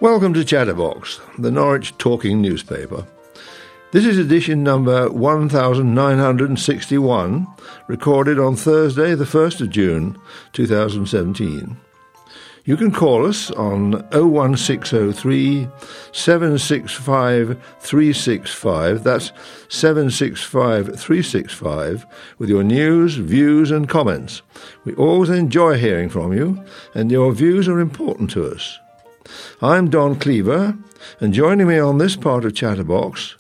Welcome to Chatterbox, the Norwich talking newspaper. This is edition number 1961, recorded on Thursday, the 1st of June, 2017. You can call us on 01603 765 365, that's 765 365, with your news, views and comments. We always enjoy hearing from you, and your views are important to us. I'm Don Cleaver, and joining me on this part of Chatterbox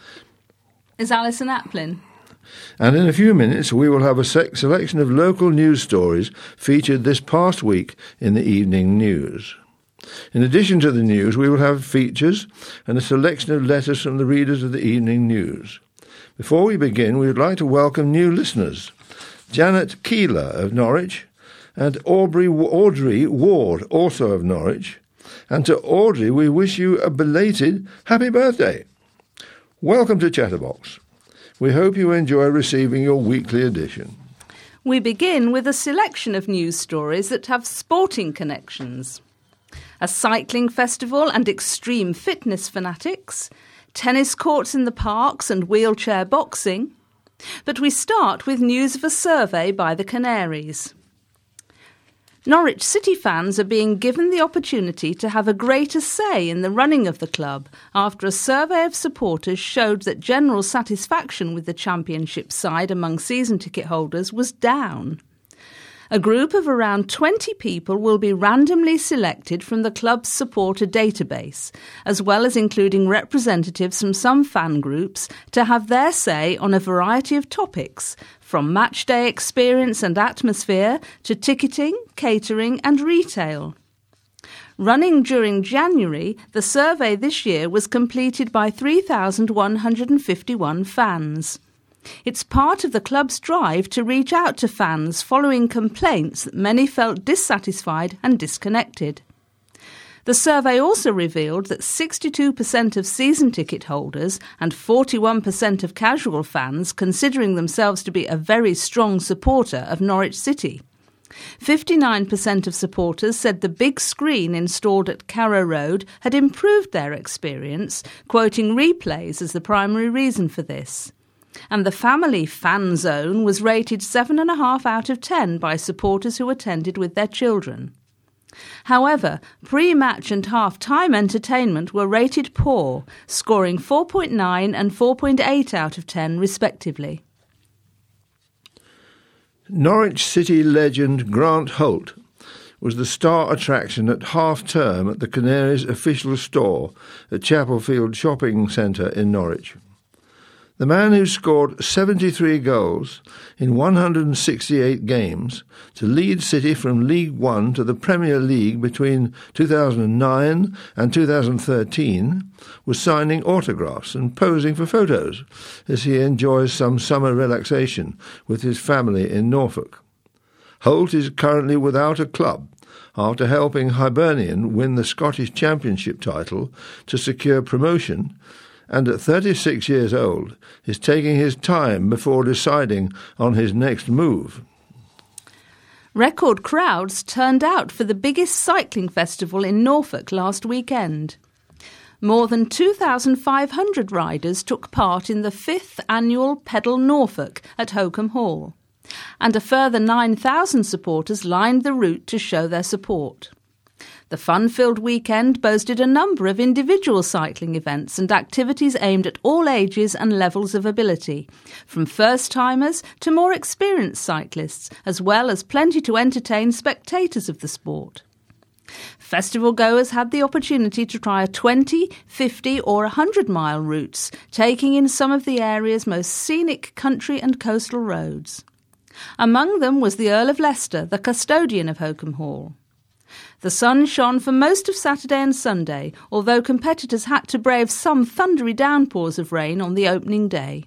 is Alison Aplin. And in a few minutes we will have a selection of local news stories featured this past week in the evening news. In addition to the news, we will have features and a selection of letters from the readers of the evening news. Before we begin, we would like to welcome new listeners, Janet Keeler of Norwich and Audrey Ward, also of Norwich. And to Audrey, we wish you a belated happy birthday. Welcome to Chatterbox. We hope you enjoy receiving your weekly edition. We begin with a selection of news stories that have sporting connections. A cycling festival and extreme fitness fanatics, tennis courts in the parks and wheelchair boxing. But we start with news of a survey by the Canaries. Norwich City fans are being given the opportunity to have a greater say in the running of the club after a survey of supporters showed that general satisfaction with the championship side among season ticket holders was down. A group of around 20 people will be randomly selected from the club's supporter database, as well as including representatives from some fan groups to have their say on a variety of topics, from matchday experience and atmosphere to ticketing, catering and retail. Running during January, the survey this year was completed by 3,151 fans. It's part of the club's drive to reach out to fans following complaints that many felt dissatisfied and disconnected. The survey also revealed that 62% of season ticket holders and 41% of casual fans considering themselves to be a very strong supporter of Norwich City. 59% of supporters said the big screen installed at Carrow Road had improved their experience, quoting replays as the primary reason for this. And the family fan zone was rated 7.5 out of 10 by supporters who attended with their children. However, pre-match and half-time entertainment were rated poor, scoring 4.9 and 4.8 out of 10 respectively. Norwich City legend Grant Holt was the star attraction at half-term at the Canaries' official store at Chapelfield Shopping Centre in Norwich. The man who scored 73 goals in 168 games to lead City from League One to the Premier League between 2009 and 2013 was signing autographs and posing for photos as he enjoys some summer relaxation with his family in Norfolk. Holt is currently without a club after helping Hibernian win the Scottish Championship title to secure promotion, and at 36 years old is taking his time before deciding on his next move. Record crowds turned out for the biggest cycling festival in Norfolk last weekend. More than 2,500 riders took part in the 5th annual Pedal Norfolk at Holcombe Hall, and a further 9,000 supporters lined the route to show their support. The fun-filled weekend boasted a number of individual cycling events and activities aimed at all ages and levels of ability, from first-timers to more experienced cyclists, as well as plenty to entertain spectators of the sport. Festival goers had the opportunity to try a 20, 50 or 100-mile routes, taking in some of the area's most scenic country and coastal roads. Among them was the Earl of Leicester, the custodian of Holcombe Hall. The sun shone for most of Saturday and Sunday, although competitors had to brave some thundery downpours of rain on the opening day.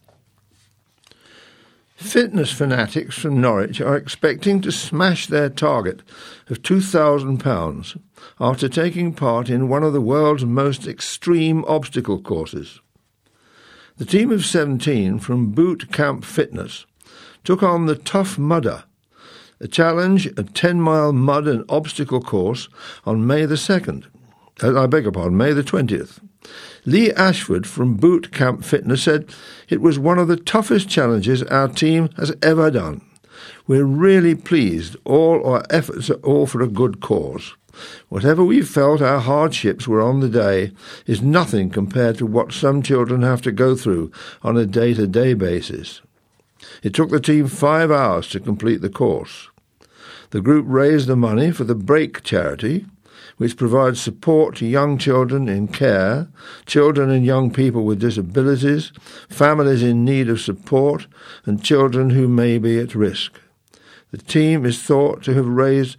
Fitness fanatics from Norwich are expecting to smash their target of £2,000 after taking part in one of the world's most extreme obstacle courses. The team of 17 from Boot Camp Fitness took on the Tough Mudder, a challenge, a 10-mile mud and obstacle course on May the 2nd. May the 20th. Lee Ashford from Boot Camp Fitness said it was one of the toughest challenges our team has ever done. We're really pleased. All our efforts are all for a good cause. Whatever we felt our hardships were on the day is nothing compared to what some children have to go through on a day-to-day basis. It took the team 5 hours to complete the course. The group raised the money for the Break charity, which provides support to young children in care, children and young people with disabilities, families in need of support, and children who may be at risk. The team is thought to have raised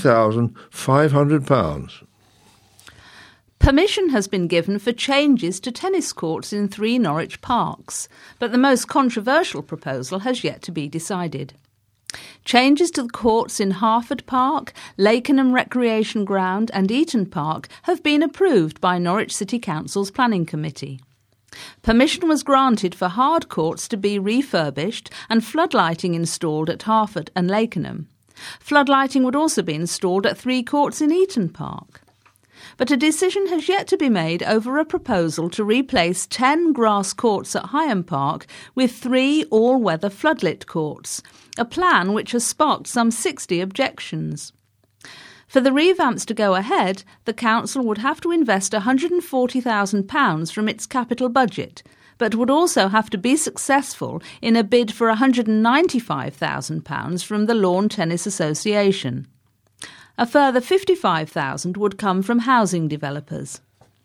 £2,500. Permission has been given for changes to tennis courts in 3 Norwich parks, but the most controversial proposal has yet to be decided. Changes to the courts in Harford Park, Lakenham Recreation Ground and Eaton Park have been approved by Norwich City Council's Planning Committee. Permission was granted for hard courts to be refurbished and floodlighting installed at Harford and Lakenham. Floodlighting would also be installed at 3 courts in Eaton Park. But a decision has yet to be made over a proposal to replace 10 grass courts at Higham Park with 3 all-weather floodlit courts, a plan which has sparked some 60 objections. For the revamps to go ahead, the council would have to invest £140,000 from its capital budget, but would also have to be successful in a bid for £195,000 from the Lawn Tennis Association. A further £55,000 would come from housing developers.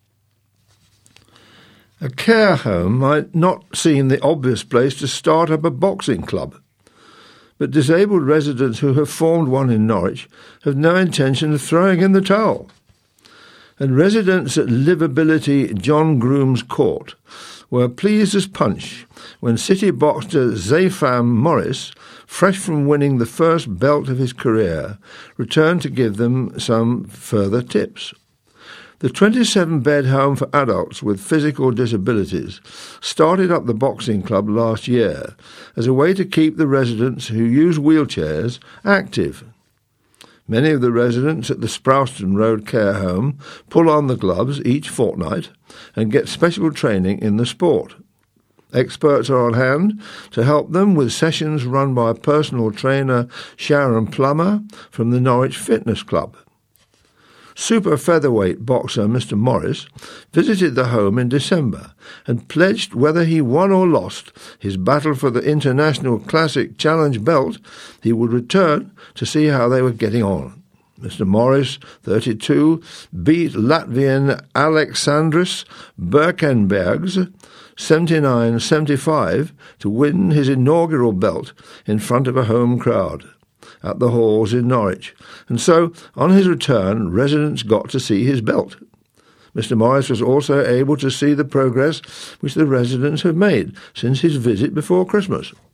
A care home might not seem the obvious place to start up a boxing club, but disabled residents who have formed one in Norwich have no intention of throwing in the towel. And residents at Livability John Groom's Court were pleased as punch when City boxer Zafam Morris, fresh from winning the first belt of his career, returned to give them some further tips. The 27-bed home for adults with physical disabilities started up the boxing club last year as a way to keep the residents who use wheelchairs active. Many of the residents at the Sprouston Road care home pull on the gloves each fortnight and get special training in the sport. Experts are on hand to help them with sessions run by personal trainer Sharon Plummer from the Norwich Fitness Club. Super featherweight boxer Mr. Morris visited the home in December and pledged whether he won or lost his battle for the International Classic Challenge belt, he would return to see how they were getting on. Mr. Morris, 32, beat Latvian Aleksandrs Birkenbergs 79-75 to win his inaugural belt in front of a home crowd at the halls in Norwich, and so on his return residents got to see his belt. Mr. Morris was also able to see the progress which the residents have made since his visit before Christmas.